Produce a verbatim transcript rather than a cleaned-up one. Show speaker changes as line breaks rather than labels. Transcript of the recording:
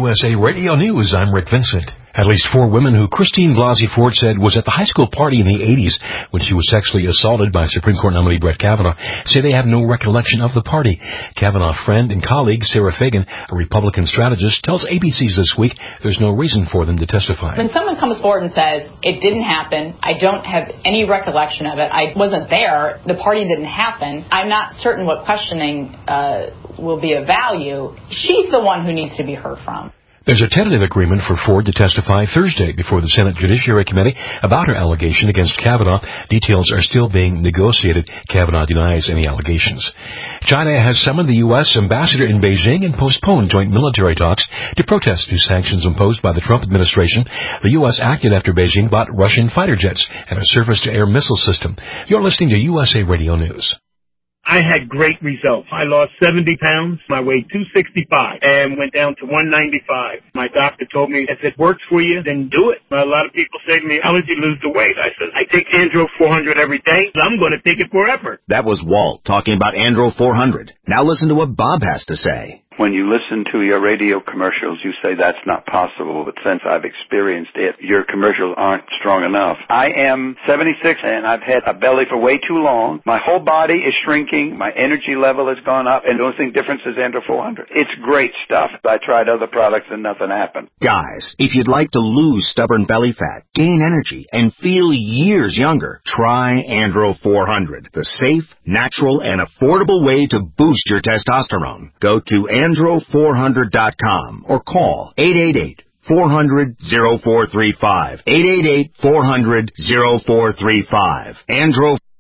U S A Radio News, I'm Rick Vincent. At least four women who Christine Blasey Ford said was at the high school party in the eighties when she was sexually assaulted by Supreme Court nominee Brett Kavanaugh say they have no recollection of the party. Kavanaugh friend and colleague Sarah Fagan, a Republican strategist, tells A B C's This Week there's no reason for them to testify.
When someone comes forward and says, it didn't happen, I don't have any recollection of it, I wasn't there, the party didn't happen, I'm not certain what questioning uh, will be of value, she's the one who needs to be heard from.
There's a tentative agreement for Ford to testify Thursday before the Senate Judiciary Committee about her allegation against Kavanaugh. Details are still being negotiated. Kavanaugh denies any allegations. China has summoned the U S ambassador in Beijing and postponed joint military talks to protest new sanctions imposed by the Trump administration. The U S acted after Beijing bought Russian fighter jets and a surface-to-air missile system. You're listening to U S A Radio News.
I had great results. I lost seventy pounds. I weighed two sixty-five and went down to one ninety-five. My doctor told me, if it works for you, then do it. A lot of people say to me, how did you lose the weight? I said, I take Andro four hundred every day. I'm going to take it forever.
That was Walt talking about Andro four hundred. Now listen to what Bob has to say.
When you listen to your radio commercials, you say that's not possible, but since I've experienced it, your commercials aren't strong enough. I am seventy-six, and I've had a belly for way too long. My whole body is shrinking. My energy level has gone up, and the only thing difference is Andro four hundred. It's great stuff. I tried other products, and nothing happened.
Guys, if you'd like to lose stubborn belly fat, gain energy, and feel years younger, try Andro four hundred, the safe, natural, and affordable way to boost your testosterone. Go to andro four hundred dot com or call eight eight eight, four hundred, oh four three five, eight eight eight, four hundred, oh four three five. Andro